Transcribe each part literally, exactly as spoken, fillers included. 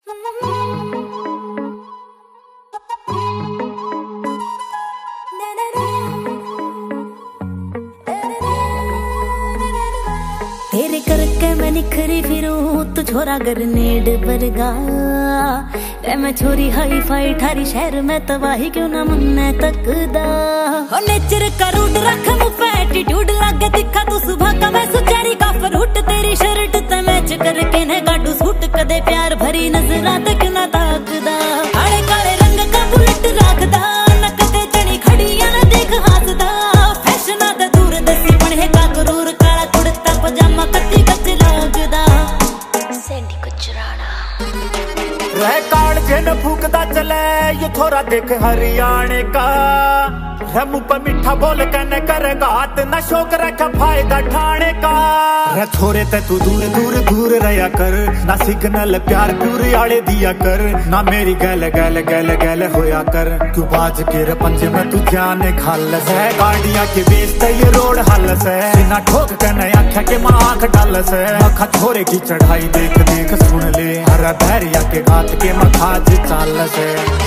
तेरे करके मैं निखरी फिरूं तू छोरा ग्रेनेड वर्गा रे मैं छोरी हाई फाई ठारी शहर में तबाही क्यों ना मुन्ने तकदा हो नेचर का रूट रख मुँह पे एटीट्यूड लागे दिखा तू सुबह का मैं सुचारी का फ्रूट तेरी शर्ट ते मैच करके ने गाडू सूट कदे प्यार भरी नजरा ते क्यों ना ताकदा काले काले रंग का बुलेट राखदा न कदे जनी खड़िया ना देख हंसदा फैशन दा दूर दसी पढ़े का गुरूर काला कुड़ता पजामा कच्ची कच्च लगदा सेंडी कुचराना रह काल जिन फूकदा चले ये थोड़ा देख हरियाणे का रह मुँह पर मीठा बोल कहने करे गात न शौक रखा फायदा ठाणे का रह छोरे ते तू दूर दूर दूर रहा कर ना सिग्नल प्यार प्यूर आड़े दिया कर ना मेरी गैल गैल गैल गैल होया कर तू बाज के पंजे में तू जाने खालस है गाड़िया के बेचते ये रोड हालस है ना ठोक के नया आख्या के माँ आंख डालस है मखा छोरे की चढ़ाई देख देख सुन ले हरा धैर्या के गात के मखाज चालस है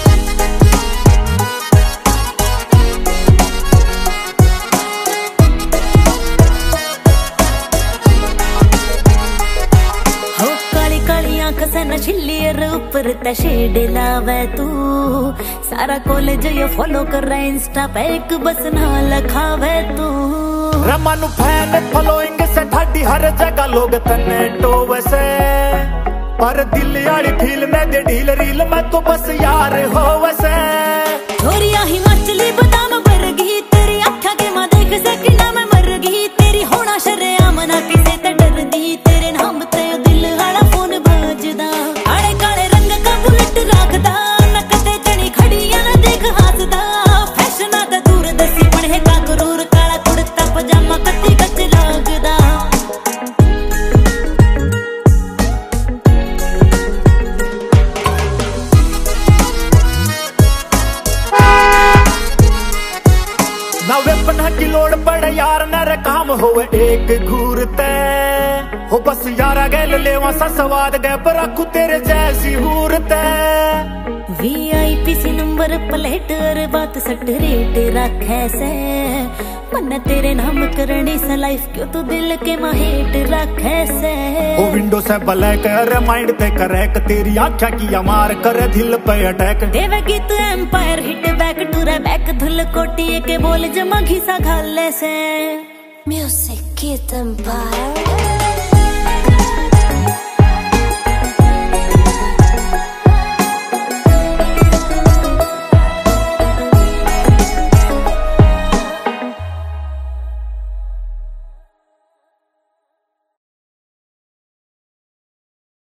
नशीलियर ऊपर ते शेड लावे तू सारा कॉलेज यो फॉलो कर रहा इंस्टा पे एक बस ना लखावे तू रमन फैन फॉलोइंग से ठाडी हर जगह लोग तने टोवे से पर दिल वाली फील में दे ढील रील में तो बस यार हो वैसे छोरिया हिमाचली बादाम बरगी तेरी आँखा के मां देख सकना मैं मर गई तेरी होना शर्म ना किसे ते डर दी तेरे नाम ते दिल वाला फोन बाजदा काले काले रंग का बुलेट राखदा न कदे जनी खड़िया ना देख हंसदा फैशन दा दूर दसी पढ़े का गुरूर काला कुड़ता पजामा कच्ची कच्च लगदा ना वेपन की लोड़ पड़े यार न काम होवे एक घूरते हो बस यारा गैल लेवा सा स्वाद गए पर रखू तेरे जैसी हूरते वीआईपी सी नंबर प्लेट और बात सट रेट रखे से मन तेरे नाम करनी सा लाइफ क्यों तू दिल के माहेट रखे से ओ विंडो से ब्लैक कर माइंड ते करेक्ट तेरी आँखा की अमार करे दिल पे अटैक देवेगी तू एम्पायर हिट बैक टू रे बैक धुल कोटी के बोल जमा घिसा घाले से म्यूजिक की एम्पायर